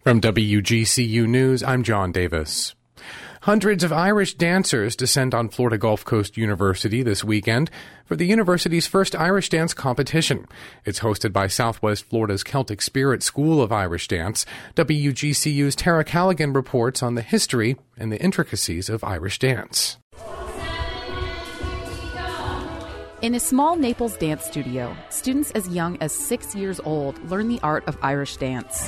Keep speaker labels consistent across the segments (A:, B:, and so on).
A: From WGCU News, I'm John Davis. Hundreds of Irish dancers descend on Florida Gulf Coast University this weekend for the university's first Irish dance competition. It's hosted by Southwest Florida's Celtic Spirit School of Irish Dance. WGCU's Tara Callaghan reports on the history and the intricacies of Irish dance.
B: In a small Naples dance studio, students as young as 6 years old learn the art of Irish dance.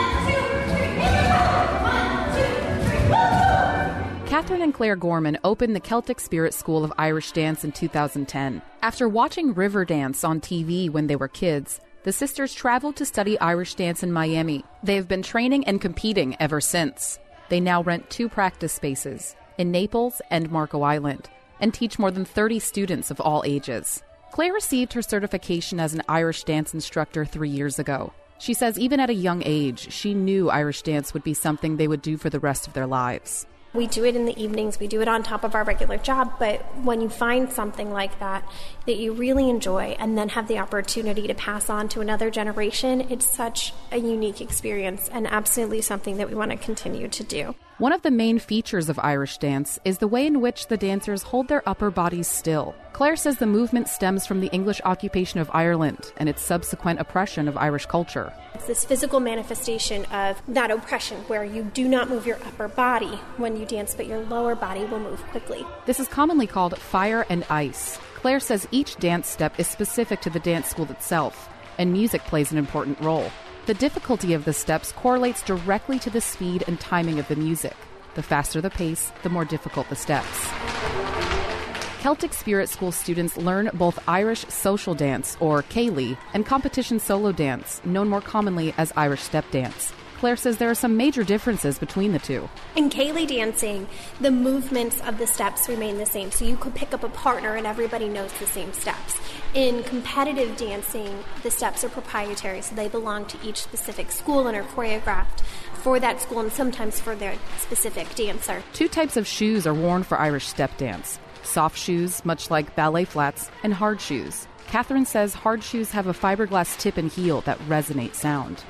B: Catherine and Claire Gorman opened the Celtic Spirit School of Irish Dance in 2010. After watching Riverdance on TV when they were kids, the sisters traveled to study Irish dance in Miami. They have been training and competing ever since. They now rent 2 practice spaces in Naples and Marco Island and teach more than 30 students of all ages. Claire received her certification as an Irish dance instructor 3 years ago. She says even at a young age, she knew Irish dance would be something they would do for the rest of their lives.
C: We do it in the evenings, we do it on top of our regular job, but when you find something like that you really enjoy and then have the opportunity to pass on to another generation, it's such a unique experience and absolutely something that we want to continue to do.
B: One of the main features of Irish dance is the way in which the dancers hold their upper bodies still. Claire says the movement stems from the English occupation of Ireland and its subsequent oppression of Irish culture.
C: It's this physical manifestation of that oppression where you do not move your upper body when you dance, but your lower body will move quickly.
B: This is commonly called fire and ice. Claire says each dance step is specific to the dance school itself, and music plays an important role. The difficulty of the steps correlates directly to the speed and timing of the music. The faster the pace, the more difficult the steps. Celtic Spirit School students learn both Irish social dance, or Céilí, and competition solo dance, known more commonly as Irish step dance. Claire says there are some major differences between the two.
C: In Céilí dancing, the movements of the steps remain the same, so you could pick up a partner and everybody knows the same steps. In competitive dancing, the steps are proprietary, so they belong to each specific school and are choreographed for that school and sometimes for their specific dancer.
B: 2 types of shoes are worn for Irish step dance. Soft shoes, much like ballet flats, and hard shoes. Catherine says hard shoes have a fiberglass tip and heel that resonate sound.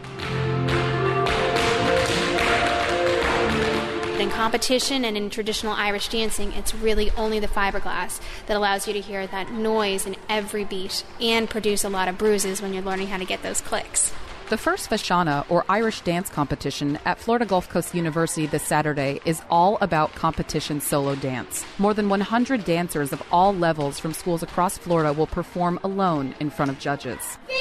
D: In competition and in traditional Irish dancing, it's really only the fiberglass that allows you to hear that noise in every beat and produce a lot of bruises when you're learning how to get those clicks.
B: The first Fashana, or Irish dance competition, at Florida Gulf Coast University this Saturday is all about competition solo dance. More than 100 dancers of all levels from schools across Florida will perform alone in front of judges.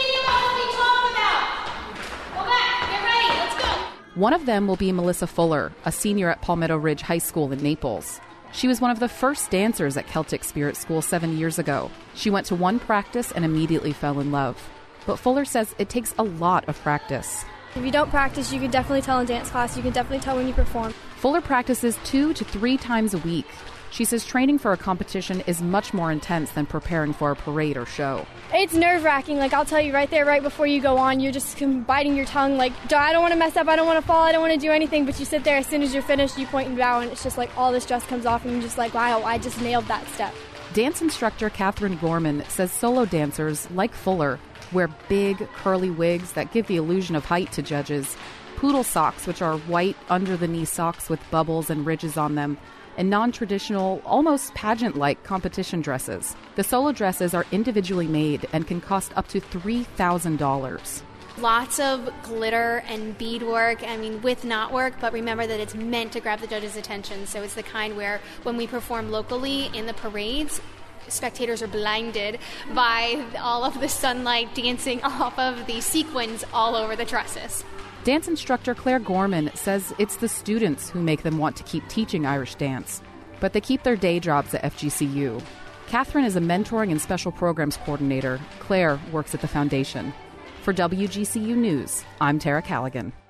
B: One of them will be Melissa Fuller, a senior at Palmetto Ridge High School in Naples. She was one of the first dancers at Celtic Spirit School 7 years ago. She went to 1 practice and immediately fell in love. But Fuller says it takes a lot of practice.
E: If you don't practice, you can definitely tell in dance class. You can definitely tell when you perform.
B: Fuller practices 2 to 3 times a week. She says training for a competition is much more intense than preparing for a parade or show.
E: It's nerve-wracking. I'll tell you right there, right before you go on, you're just biting your tongue. I don't want to mess up. I don't want to fall. I don't want to do anything. But you sit there, as soon as you're finished, you point and bow, and it's just all this stress comes off, and you're just wow, I just nailed that step.
B: Dance instructor Catherine Gorman says solo dancers, like Fuller, wear big, curly wigs that give the illusion of height to judges, poodle socks, which are white under-the-knee socks with bubbles and ridges on them, and non-traditional, almost pageant-like competition dresses. The solo dresses are individually made and can cost up to $3,000.
D: Lots of glitter and beadwork, with knotwork, but remember that it's meant to grab the judge's attention. So it's the kind where when we perform locally in the parades, spectators are blinded by all of the sunlight dancing off of the sequins all over the dresses.
B: Dance instructor Claire Gorman says it's the students who make them want to keep teaching Irish dance, but they keep their day jobs at FGCU. Catherine is a mentoring and special programs coordinator. Claire works at the foundation. For WGCU News, I'm Tara Callaghan.